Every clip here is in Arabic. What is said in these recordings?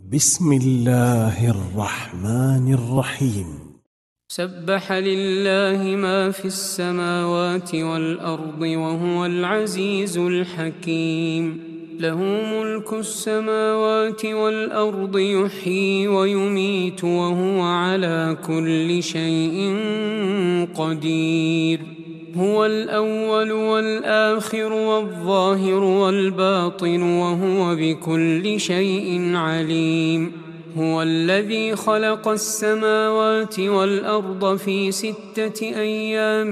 بسم الله الرحمن الرحيم. سبح لله ما في السماوات والأرض وهو العزيز الحكيم. له ملك السماوات والأرض، يحيي ويميت وهو على كل شيء قدير. هو الأول والآخر والظاهر والباطن وهو بكل شيء عليم. هو الذي خلق السماوات والأرض في 6 أيام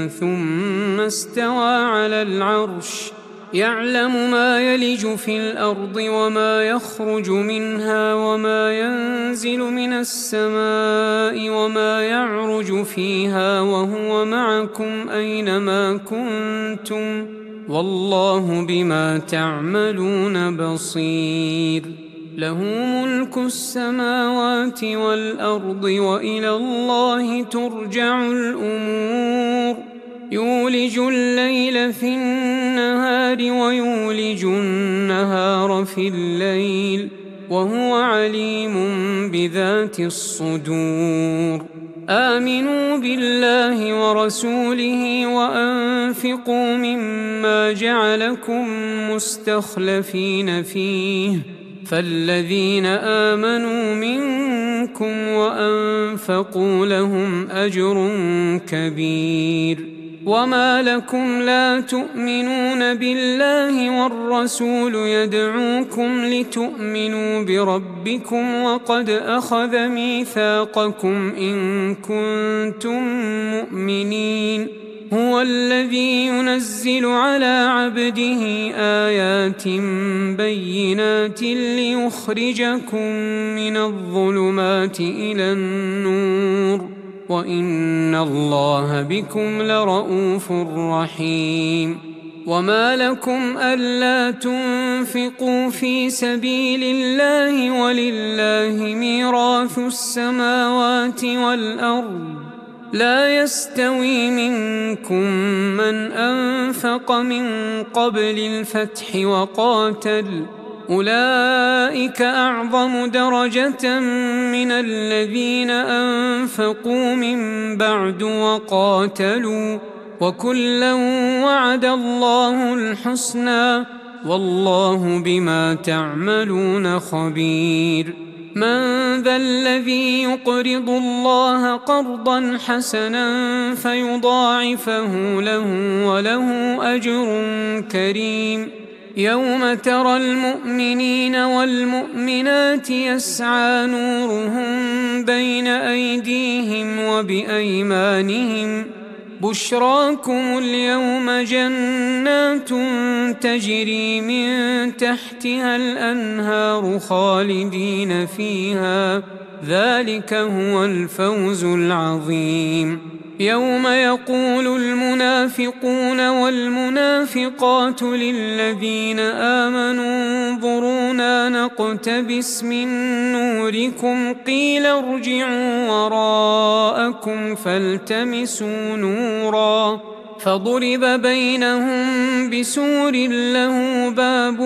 ثم استوى على العرش، يعلم ما يلج في الأرض وما يخرج منها وما ينزل من السماء وما يعرج فيها، وهو معكم أينما كنتم، والله بما تعملون بصير. له ملك السماوات والأرض وإلى الله ترجع الأمور. يولج الليل في النهار ويولج النهار في الليل، وهو عليم بذات الصدور. آمنوا بالله ورسوله وأنفقوا مما جعلكم مستخلفين فيه، فالذين آمنوا منكم وأنفقوا لهم أجر كبير. وما لكم لا تؤمنون بالله والرسول يدعوكم لتؤمنوا بربكم وقد أخذ ميثاقكم إن كنتم مؤمنين. هو الذي ينزل على عبده آيات بينات ليخرجكم من الظلمات إلى النور، وإن الله بكم لرءوف رحيم. وما لكم ألا تنفقوا في سبيل الله ولله ميراث السماوات والأرض، لا يستوي منكم من أنفق من قبل الفتح وقاتل، أولئك أعظم درجة من الذين أنفقوا من بعد وقاتلوا، وكلا وعد الله الحسنى، والله بما تعملون خبير. من ذا الذي يقرض الله قرضا حسنا فيضاعفه له وله أجر كريم. يوم ترى المؤمنين والمؤمنات يسعى نورهم بين أيديهم وبأيمانهم، بشراكم اليوم جنات تجري من تحتها الأنهار خالدين فيها، ذلك هو الفوز العظيم. يوم يقول المنافقون والمنافقات للذين آمنوا انظرونا نقتبس من نوركم قيل ارجعوا وراءكم فالتمسوا نورا، فضرب بينهم بسور له باب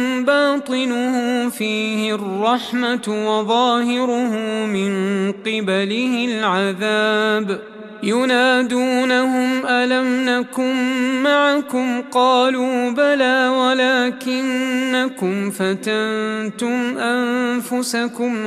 باطنه فيه الرحمة وظاهره من قبله العذاب. ينادونهم ألم نكن معكم قالوا بلى ولكنكم فتنتم أنفسكم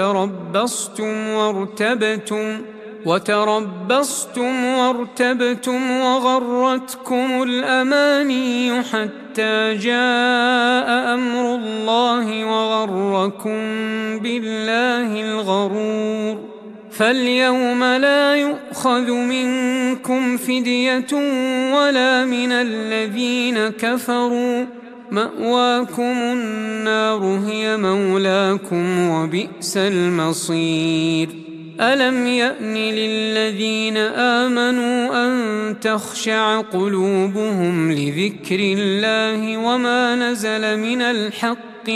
وتربصتم وارتبتم وغرتكم الأماني حتى جاء أمر الله وغركم بالله الغرور. فاليوم لا يؤخذ منكم فدية ولا من الذين كفروا، مأواكم النار هي مولاكم وبئس المصير. ألم يأن للذين آمنوا أن تخشع قلوبهم لذكر الله وما نزل من الحق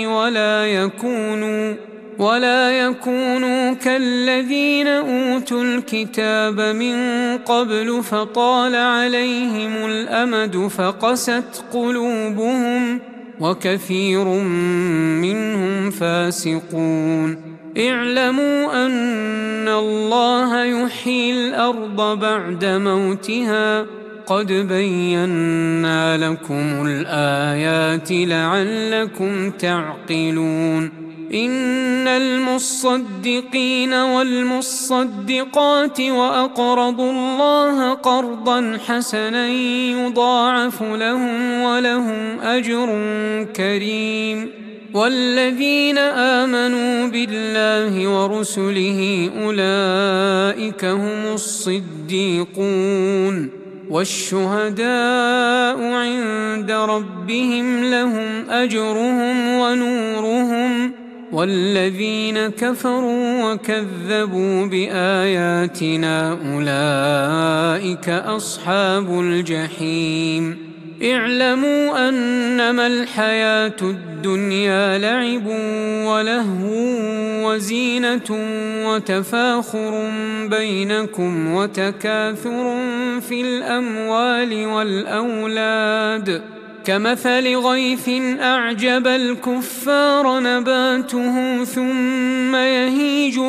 ولا يكونوا كالذين أوتوا الكتاب من قبل فطال عليهم الأمد فقست قلوبهم وكثير منهم فاسقون. اعلموا أن الله يحيي الأرض بعد موتها قد بينا لكم الآيات لعلكم تعقلون. إن المصدقين والمصدقات وأقرضوا الله قرضا حسنا يضاعف لهم ولهم أجر كريم. والذين آمنوا بالله ورسله أولئك هم الصديقون والشهداء عند ربهم لهم أجرهم ونورهم. والذين كفروا وكذبوا بآياتنا أولئك أصحاب الجحيم. اعلموا أنما الحياة الدنيا لعب ولهو وزينة وتفاخر بينكم وتكاثر في الأموال والأولاد كمثل غيث أعجب الكفار نباته ثم يهيج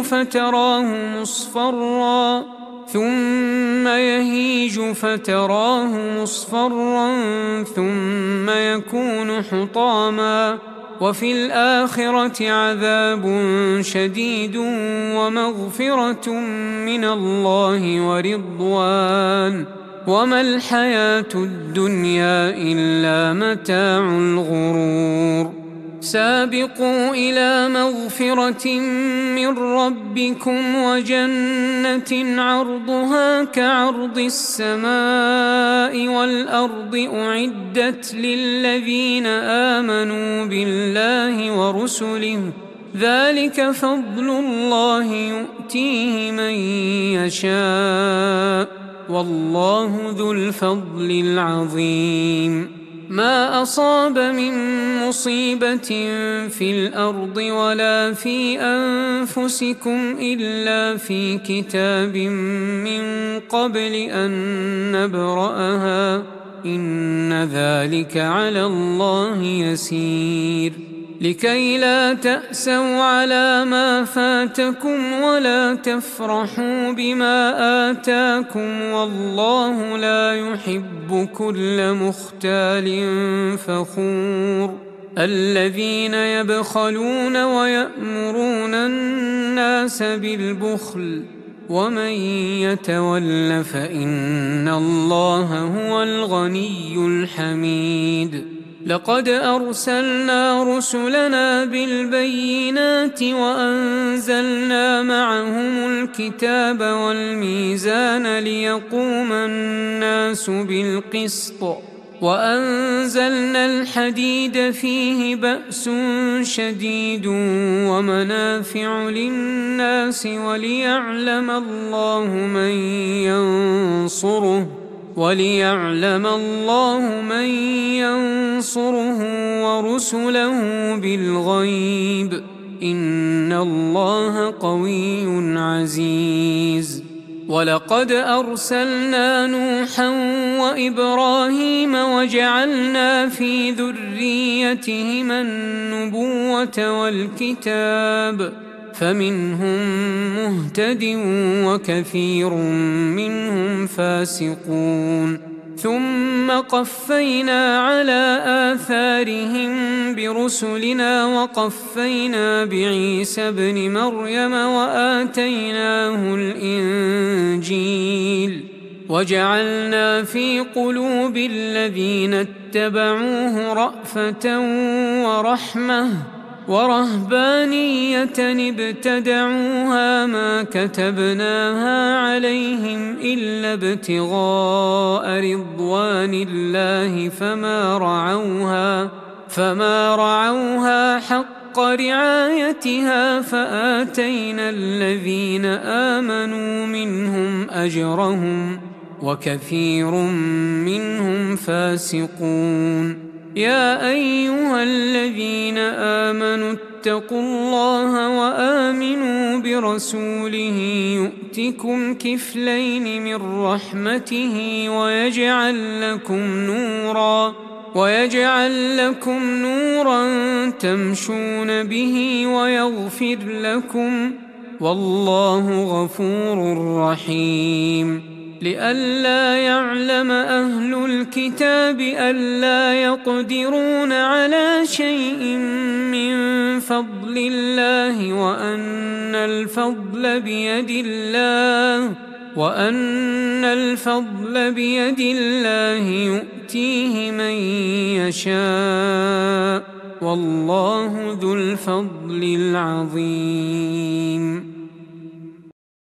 فتراه مصفرا ثم يكون حطاما وفي الآخرة عذاب شديد ومغفرة من الله ورضوان وما الحياة الدنيا إلا متاع الغرور. سابقوا إلى مغفرة من ربكم وجنة عرضها كعرض السماء والأرض أعدت للذين آمنوا بالله ورسله ذلك فضل الله يؤتيه من يشاء والله ذو الفضل العظيم. ما أصاب من مصيبة في الأرض ولا في أنفسكم إلا في كتاب من قبل أن نبرأها إن ذلك على الله يسير. لكي لا تأسوا على ما فاتكم ولا تفرحوا بما آتاكم والله لا يحب كل مختال فخور. الذين يبخلون ويأمرون الناس بالبخل ومن يتول فإن الله هو الغني الحميد. لقد أرسلنا رسلنا بالبينات وأنزلنا معهم الكتاب والميزان ليقوم الناس بالقسط وأنزلنا الحديد فيه بأس شديد ومنافع للناس وليعلم الله من ينصره ورسله بالغيب إن الله قوي عزيز. ولقد أرسلنا نوحا وإبراهيم وجعلنا في ذريتهما النبوة والكتاب فمنهم مهتد وكثير منهم فاسقون. ثم قفينا على آثارهم برسلنا وقفينا بعيسى ابن مريم وآتيناه الإنجيل وجعلنا في قلوب الذين اتبعوه رأفة ورحمة ورهبانية ابتدعوها ما كتبناها عليهم إلا ابتغاء رضوان الله فما رعوها حق رعايتها فآتينا الذين آمنوا منهم أجرهم وكثير منهم فاسقون. يا أيها الذين آمنوا اتقوا الله وآمنوا برسوله يؤتكم كفلين من رحمته ويجعل لكم نورا تمشون به ويغفر لكم، والله غفور رحيم. لئلا يعلم أهل الكتاب ألا يقدرون على شيء من فضل الله وأن الفضل بيد الله يؤتيه من يشاء، والله ذو الفضل العظيم.